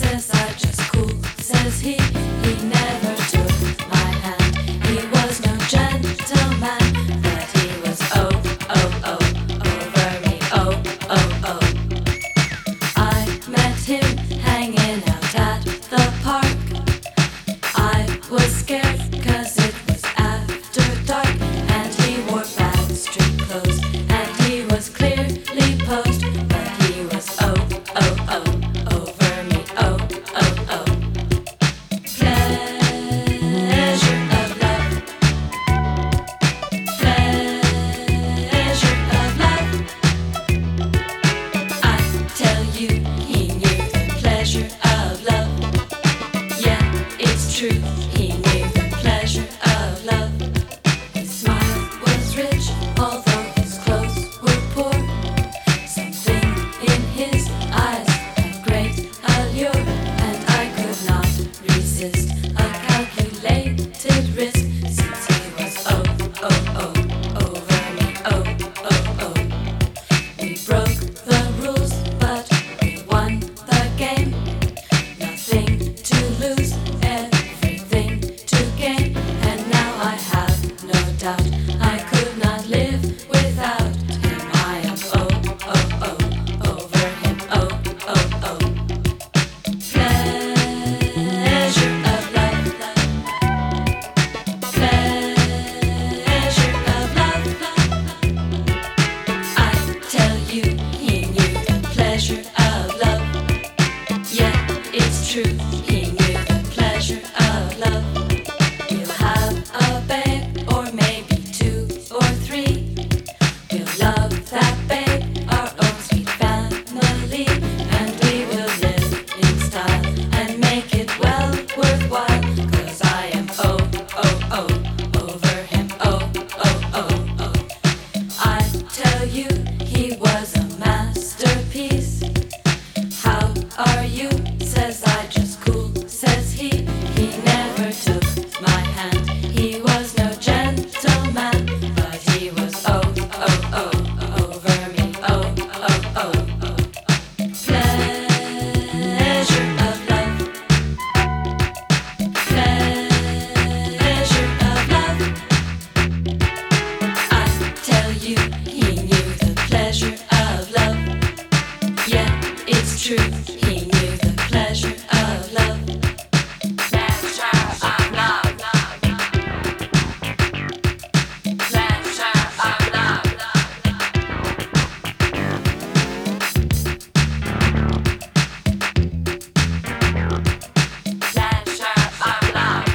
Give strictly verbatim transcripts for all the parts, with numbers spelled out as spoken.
says I just cool, says he. He never took my hand. He was no gentleman, but he was oh, oh, oh, over me, oh, oh, oh. I met him hanging out at the park. I was scared cause it was after dark, and he wore bad street clothes, and he was clearly posed, but he was oh, oh, oh, over me, oh, oh, oh. Pleasure of love, pleasure of love. I tell you, he knew the pleasure of love. Yeah, it's true, he knew the pleasure of love. His smile was rich, although his clothes were poor. Something in his eyes had great allure, and I could not resist a calculated risk, since he was oh, oh, oh, over me, oh, oh, oh. We broke the rules, but we won the game. Nothing to lose, everything to gain, and now I have no doubt I could not live without him. I am oh, oh, oh, over him, oh, oh, oh. Pleasure of love, pleasure of love. I tell you, he knew the pleasure of love. Yeah, it's true, he knew the pleasure of love. We'll have a babe, or maybe two or three. We'll love that babe, our own sweet family, and we will live in style and make it well worthwhile. Cause I am oh, oh, oh, over him, oh, oh, oh, oh. I tell you, he was a masterpiece. How are you? Says I just cool, says he. He never took my hand. He was no gentleman, but he was oh, oh, oh, over me, oh, oh, oh, oh. Pleasure of love, pleasure of love. I tell you, he knew the pleasure of love. Yeah, it's true, he knew the pleasure of love. Pleasure of love, pleasure of love. Pleasure of love.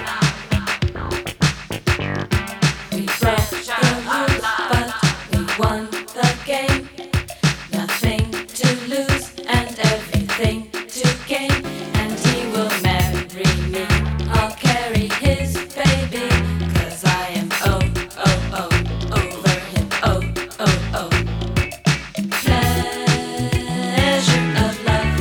We broke the rules, but we won the game. Nothing to lose and everything to gain, and he will marry me. I'll carry his baby, cause I am oh, oh, oh, over him, oh, oh, oh. Pleasure of love,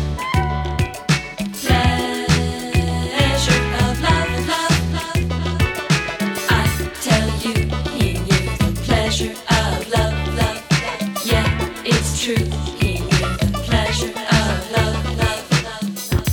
pleasure of love, love, love. I tell you, he knew the pleasure of love, love. Yeah, it's true, he knew the pleasure of love, love, love.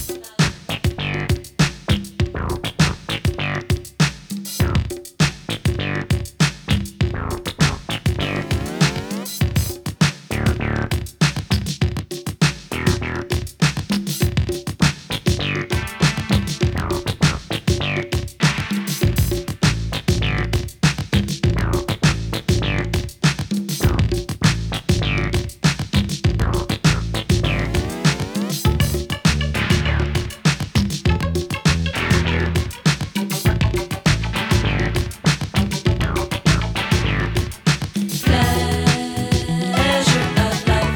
Pleasure of love,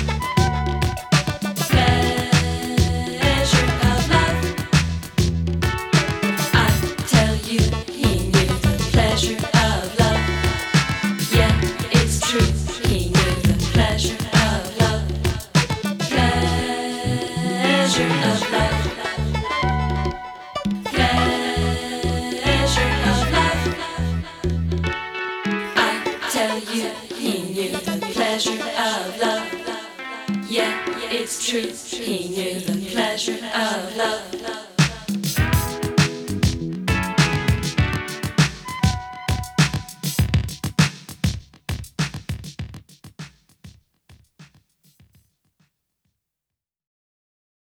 pleasure of love. I tell you, he knew the pleasure of love. Yeah, it's true, he knew the pleasure of love. Pleasure of love, pleasure of love. I tell you, he knew the pleasure of love. Yeah, it's true, he knew the pleasure. pleasure of love.